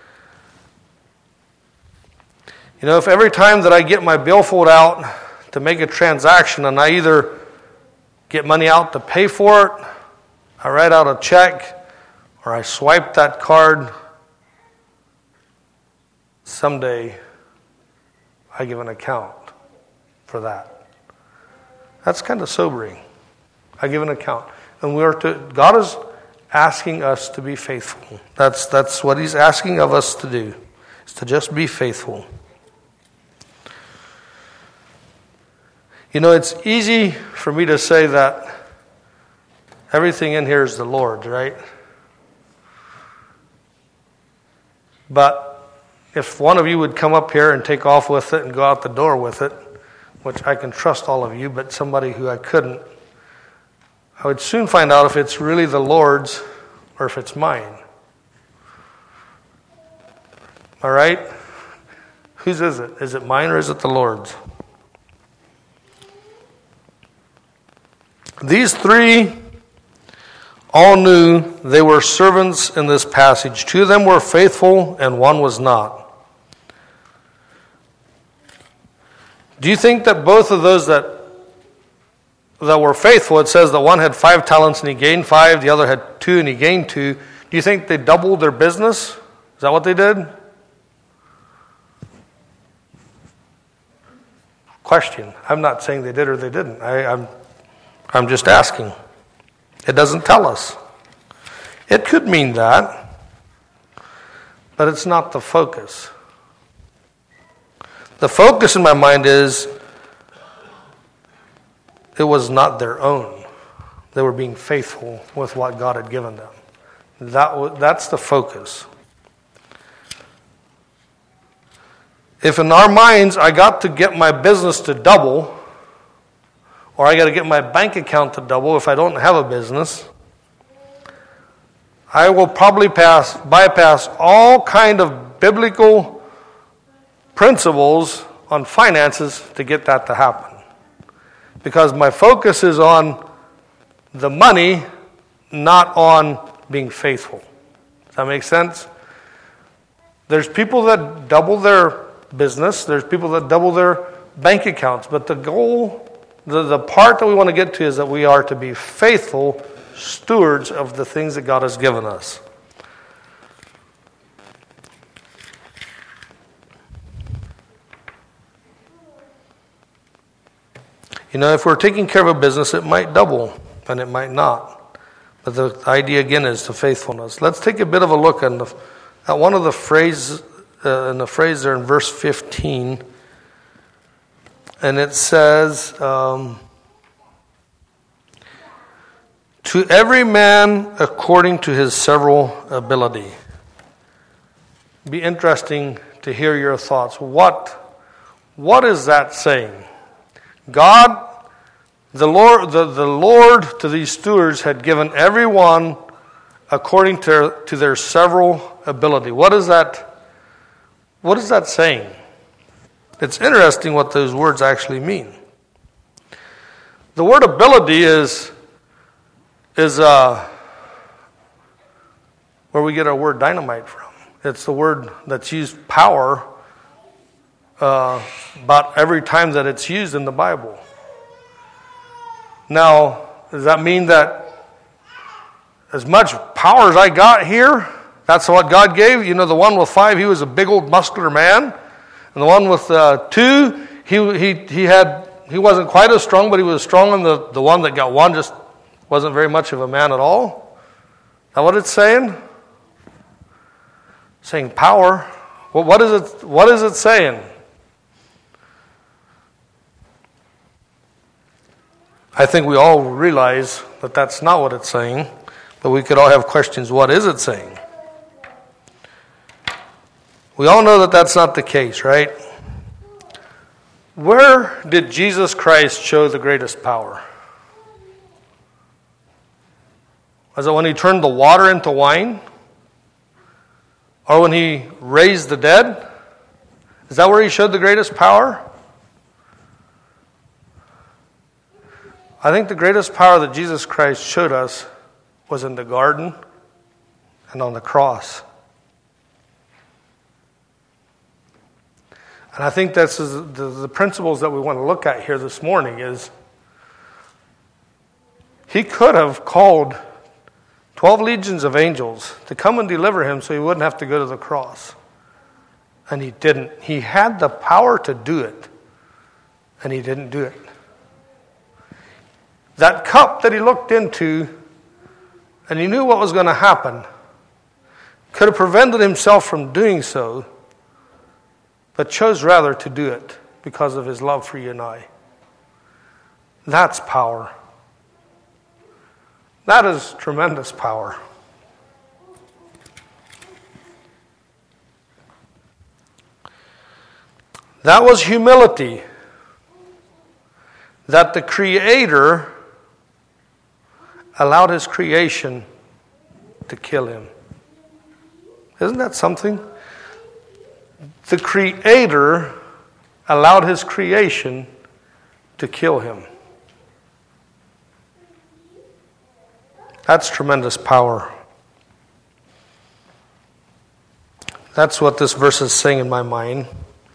You know, if every time that I get my billfold out to make a transaction, and I either get money out to pay for it, I write out a check, or I swipe that card, someday I give an account for that. That's kind of sobering. I give an account. And God is asking us to be faithful. That's what He's asking of us to do, is to just be faithful. You know, it's easy for me to say that everything in here is the Lord's, right? But if one of you would come up here and take off with it and go out the door with it, which I can trust all of you, but somebody who I couldn't, I would soon find out if it's really the Lord's or if it's mine. All right? Whose is it? Is it mine or is it the Lord's? These three all knew they were servants in this passage. Two of them were faithful and one was not. Do you think that both of those that were faithful, it says that one had 5 talents and he gained 5, the other had 2 and he gained 2. Do you think they doubled their business? Is that what they did? Question. I'm not saying they did or they didn't. I'm just asking. It doesn't tell us. It could mean that. But it's not the focus. The focus in my mind is it was not their own. They were being faithful with what God had given them. That's the focus. If in our minds I got to get my business to double, or I got to get my bank account to double if I don't have a business, I will probably bypass all kind of biblical principles on finances to get that to happen. Because my focus is on the money, not on being faithful. Does that make sense? There's people that double their business. There's people that double their bank accounts. But the goal, the part that we want to get to is that we are to be faithful stewards of the things that God has given us. You know, if we're taking care of a business, it might double and it might not. But the idea again is the faithfulness. Let's take a bit of a look at one of the phrases in the phrase there in verse 15. And it says, to every man according to his several ability. Be interesting to hear your thoughts. What is that saying? God, the Lord to these stewards had given everyone according to their several ability. What is that saying? It's interesting what those words actually mean. The word ability is where we get our word dynamite from. It's the word that's used, power, about every time that it's used in the Bible. Now, does that mean that as much power as I got here, that's what God gave? You know, the one with 5, he was a big old muscular man. And the one with 2, he wasn't quite as strong, but he was strong. And the one that got 1 just wasn't very much of a man at all. Is that what it's saying? Saying power. Well, what is it saying? I think we all realize that that's not what it's saying, but we could all have questions. What is it saying? We all know that that's not the case, right? Where did Jesus Christ show the greatest power? Was it when he turned the water into wine? Or when he raised the dead? Is that where he showed the greatest power? I think the greatest power that Jesus Christ showed us was in the garden and on the cross. And I think that's the principles that we want to look at here this morning is he could have called 12 legions of angels to come and deliver him so he wouldn't have to go to the cross. And he didn't. He had the power to do it, and he didn't do it. That cup that he looked into, and he knew what was going to happen, could have prevented himself from doing so, but chose rather to do it because of his love for you and I. That's power. That is tremendous power. That was humility. That the Creator allowed his creation to kill him. Isn't that something? The Creator allowed his creation to kill him. That's tremendous power. That's what this verse is saying in my mind.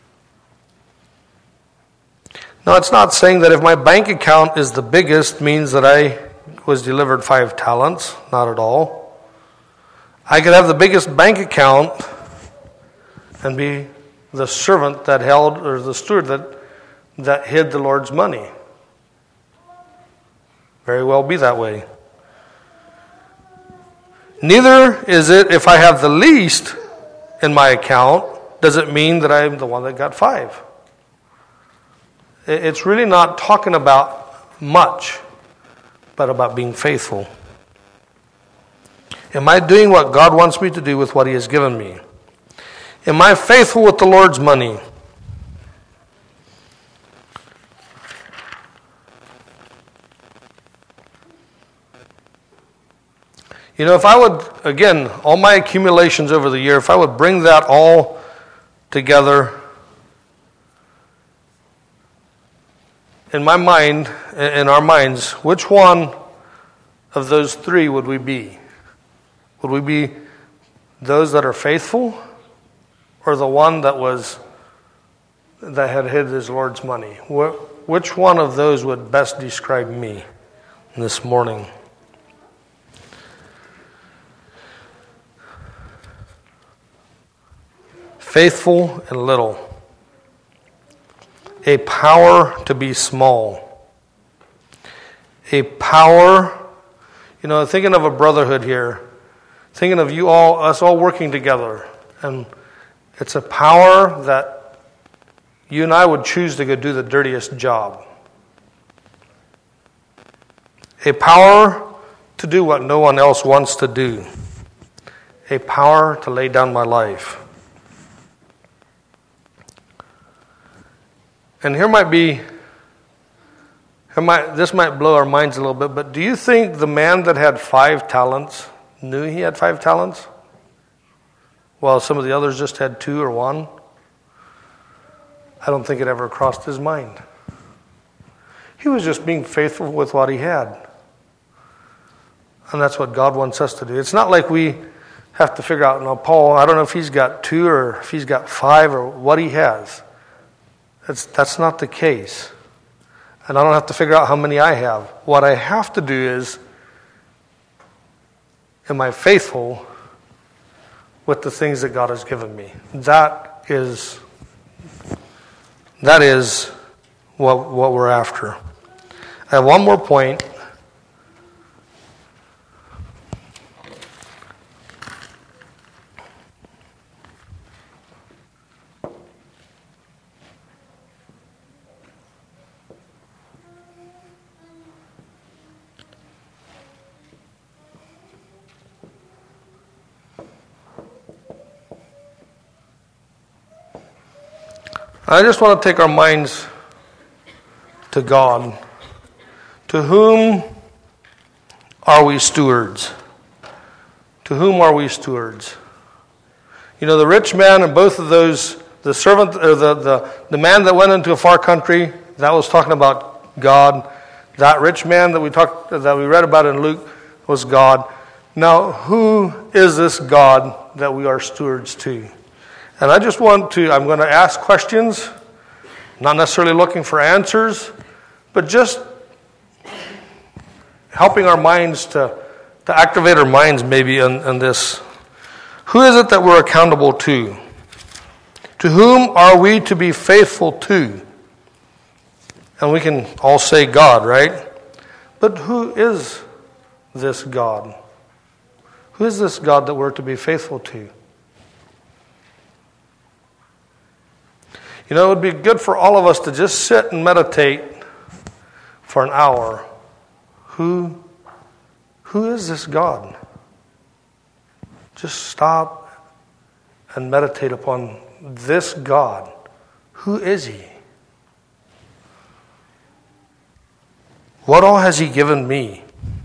No, it's not saying that if my bank account is the biggest means that I was delivered 5 talents. Not at all. I could have the biggest bank account and be the servant that held, or the steward that hid the Lord's money. Very well be that way. Neither is it if I have the least in my account doesn't mean that I'm the one that got 5. It's really not talking about much, but about being faithful. Am I doing what God wants me to do with what He has given me? Am I faithful with the Lord's money? You know, if I would, again, all my accumulations over the year, if I would bring that all together in my mind, in our minds, which one of those 3 would we be? Would we be those that are faithful, or the one that had hid his Lord's money? Which one of those would best describe me this morning? Faithful and little. A power to be small. A power, thinking of a brotherhood here, thinking of us all working together. And it's a power that you and I would choose to go do the dirtiest job. A power to do what no one else wants to do. A power to lay down my life. And this might blow our minds a little bit, but do you think the man that had 5 talents knew he had 5 talents? While some of the others just had 2 or 1? I don't think it ever crossed his mind. He was just being faithful with what he had. And that's what God wants us to do. It's not like we have to figure out, Paul, I don't know if he's got 2 or if he's got 5 or what he has. That's not the case. And I don't have to figure out how many I have. What I have to do is, am I faithful with the things that God has given me? That is what we're after. I have one more point. I just want to take our minds to God. To whom are we stewards? To whom are we stewards? The rich man and both of those, the servant or the man that went into a far country, that was talking about God. That rich man that we read about in Luke was God. Now, who is this God that we are stewards to? And I'm going to ask questions, not necessarily looking for answers, but just helping our minds to activate our minds maybe in this. Who is it that we're accountable to? To whom are we to be faithful to? And we can all say God, right? But who is this God? Who is this God that we're to be faithful to? It would be good for all of us to just sit and meditate for an hour. Who is this God? Just stop and meditate upon this God. Who is He? What all has He given me?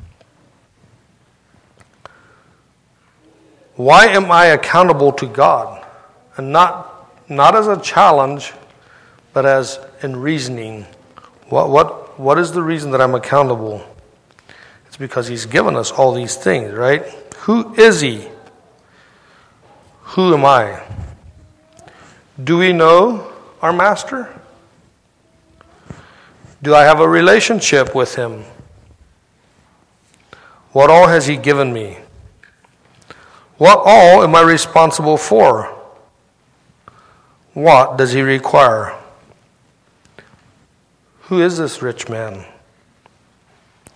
Why am I accountable to God? And not as a challenge, but as in reasoning. What is the reason that I'm accountable? It's because He's given us all these things, right? Who is He? Who am I? Do we know our Master? Do I have a relationship with Him? What all has He given me? What all am I responsible for? What does He require? Who is this rich man?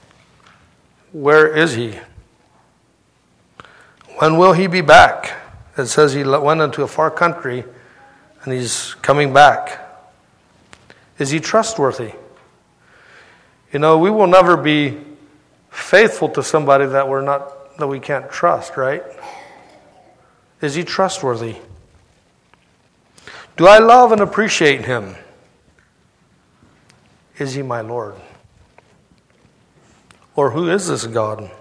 Where is he? When will he be back? It says he went into a far country and he's coming back. Is he trustworthy? We will never be faithful to somebody that we can't trust, right? Is he trustworthy? Do I love and appreciate him? Is he my Lord? Or who is this God?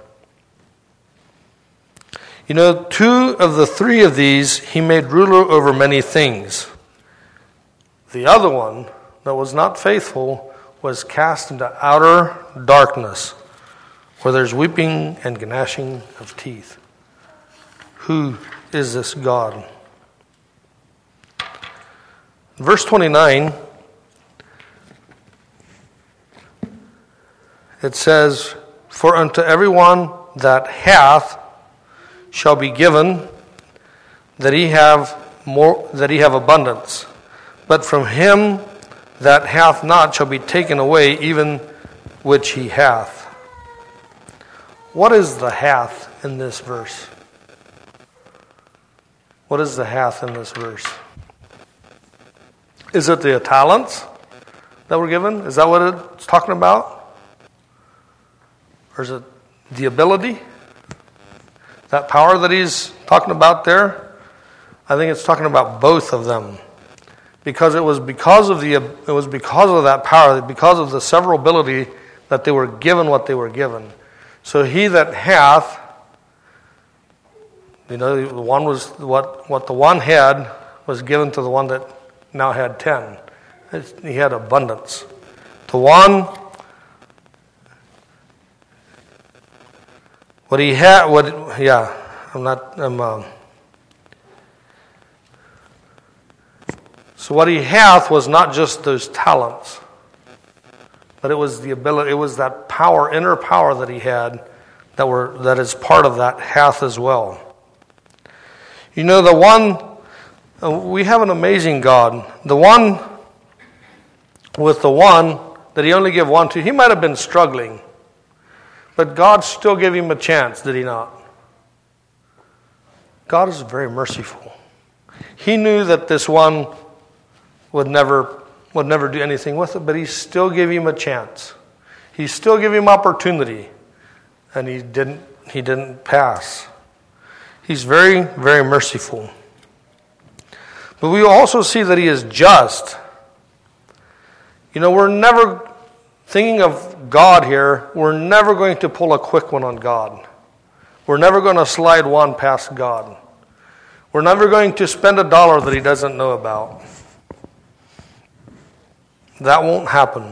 2 of the 3 of these he made ruler over many things. The other one that was not faithful was cast into outer darkness, where there's weeping and gnashing of teeth. Who is this God? Verse 29, it says, "For unto everyone that hath shall be given, that he have abundance. But from him that hath not shall be taken away even which he hath." What is the hath in this verse? What is the hath in this verse? Is it the talents that were given? Is that what it's talking about? Or is it the ability? That power that he's talking about there? I think it's talking about both of them. Because it was because of that power, because of the severability that they were given what they were given. So he that hath, the one was what the one had was given to the one that now had 10. He had abundance. The one, what he had, so what he hath was not just those talents, but it was the ability, it was that power, inner power that he had that is part of that hath as well. The one, we have an amazing God. The one with the one that he only gave one to, he might have been struggling, but God still gave him a chance, did he not? God is very merciful. He knew that this one would never do anything with it, but he still gave him a chance. He still gave him opportunity, and he didn't pass. He's very, very merciful. But we also see that he is just. We're never thinking of God here. We're never going to pull a quick one on God. We're never going to slide one past God. We're never going to spend $1 that he doesn't know about. That won't happen.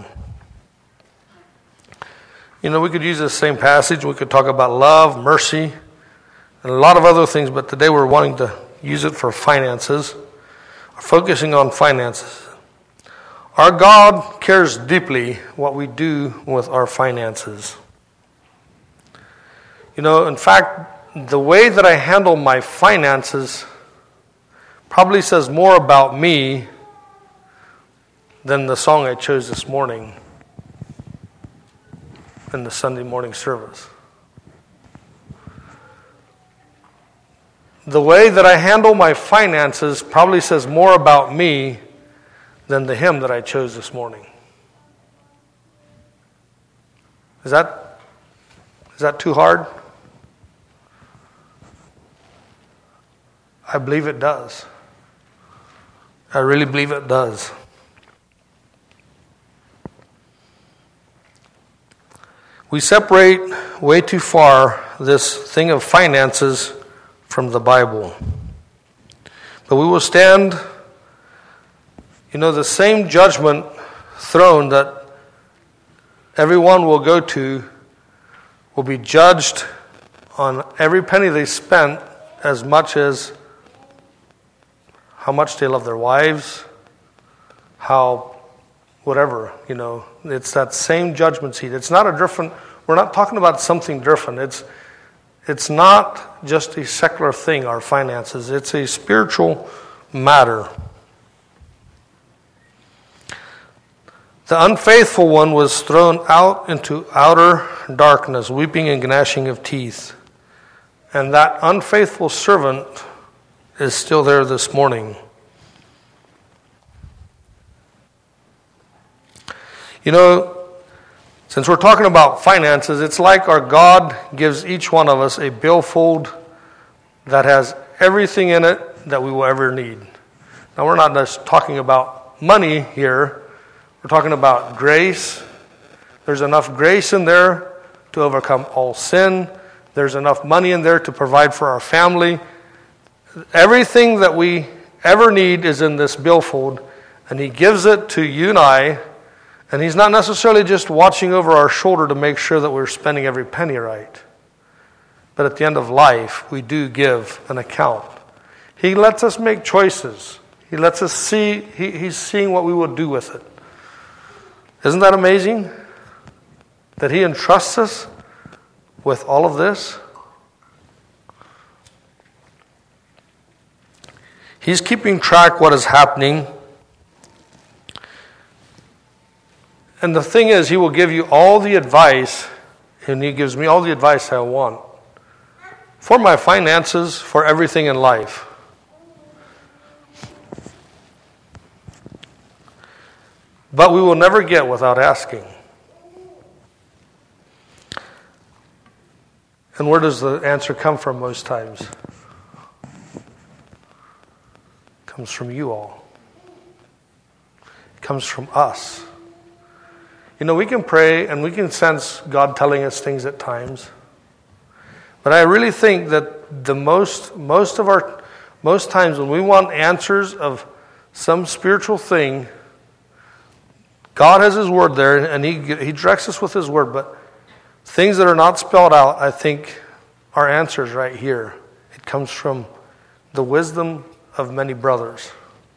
We could use this same passage. We could talk about love, mercy, and a lot of other things, but today we're wanting to use it for finances, focusing on finances. Our God cares deeply what we do with our finances. In fact, the way that I handle my finances probably says more about me than the song I chose this morning in the Sunday morning service. The way that I handle my finances probably says more about me than the hymn that I chose this morning. Is that too hard? I believe it does. I really believe it does. We separate way too far this thing of finances from the Bible. But we will stand, the same judgment throne that everyone will go to will be judged on every penny they spent as much as how much they love their wives, whatever, it's that same judgment seat. It's not we're not talking about something different. It's not just a secular thing, our finances. It's a spiritual matter. The unfaithful one was thrown out into outer darkness, weeping and gnashing of teeth. And that unfaithful servant is still there this morning. You know, since we're talking about finances, it's like our God gives each one of us a billfold that has everything in it that we will ever need. Now, we're not just talking about money here. We're talking about grace. There's enough grace in there to overcome all sin. There's enough money in there to provide for our family. Everything that we ever need is in this billfold, and He gives it to you and I. And He's not necessarily just watching over our shoulder to make sure that we're spending every penny right. But at the end of life, we do give an account. He lets us make choices. He lets us see, He's seeing what we will do with it. Isn't that amazing? That He entrusts us with all of this. He's keeping track what is happening. And the thing is, He will give you all the advice, and He gives me all the advice I want for my finances, for everything in life. But we will never get without asking. And where does the answer come from most times? It comes from you all. It comes from us. You know, we can pray and we can sense God telling us things at times. But I really think that the most times when we want answers of some spiritual thing, God has His Word there, and He directs us with His Word. But things that are not spelled out, I think, are answers right here. It comes from the wisdom of many brothers.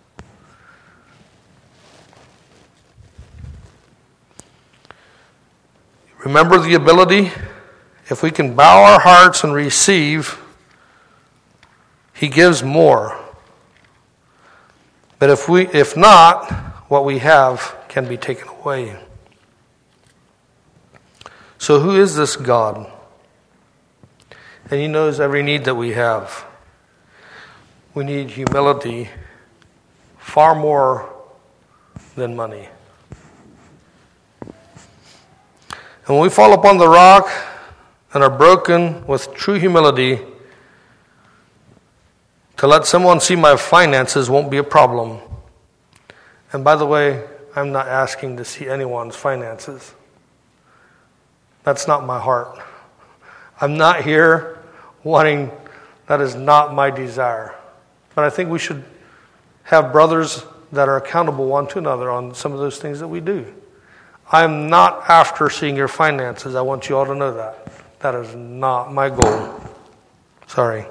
Remember the ability, if we can bow our hearts and receive, He gives more. But if not, what we have can be taken away. So who is this God? And He knows every need that we have. We need humility far more than money. And when we fall upon the rock and are broken with true humility, to let someone see my finances won't be a problem. And by the way, I'm not asking to see anyone's finances. That's not my heart. I'm not here wanting, that is not my desire. But I think we should have brothers that are accountable one to another on some of those things that we do. I'm not after seeing your finances. I want you all to know that. That is not my goal. Sorry.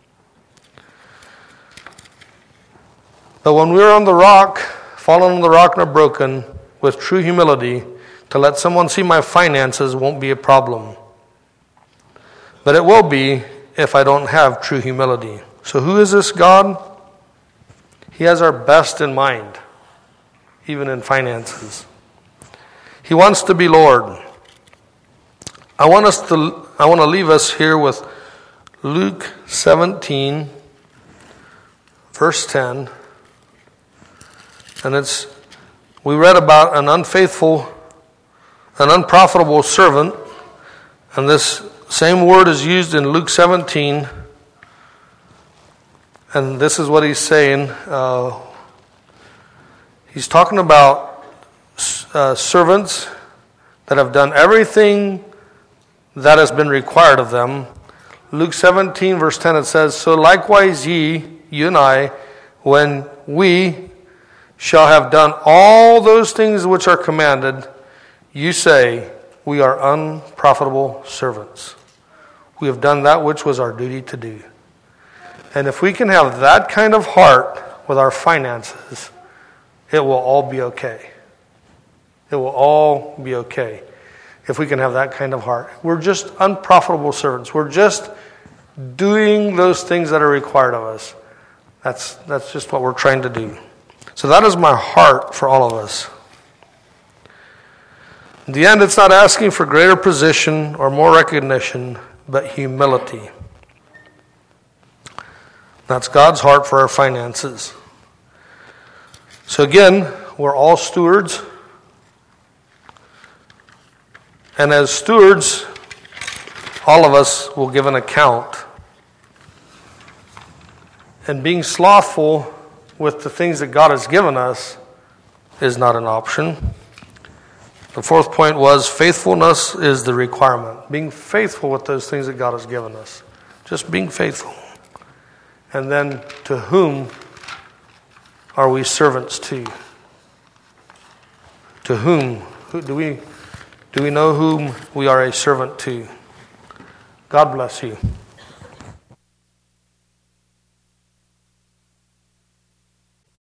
But when we're on the rock, fallen on the rock and are broken, with true humility, to let someone see my finances won't be a problem. But it will be if I don't have true humility. So who is this God? He has our best in mind, even in finances. He wants to be Lord. I want to leave us here with Luke 17, verse 10. And we read about an unprofitable servant. And this same word is used in Luke 17. And this is what he's saying. He's talking about servants that have done everything that has been required of them. Luke 17, verse 10, it says, "So likewise you and I, when we shall have done all those things which are commanded, you say, we are unprofitable servants. We have done that which was our duty to do." And if we can have that kind of heart with our finances, it will all be okay. It will all be okay if we can have that kind of heart. We're just unprofitable servants. We're just doing those things that are required of us. That's just what we're trying to do. So that is my heart for all of us. In the end, it's not asking for greater position or more recognition, but humility. That's God's heart for our finances. So again, we're all stewards. And as stewards, all of us will give an account. And being slothful with the things that God has given us is not an option. The fourth point was faithfulness is the requirement. Being faithful with those things that God has given us. Just being faithful. And then, to whom are we servants to? To whom? Do we know whom we are a servant to? God bless you.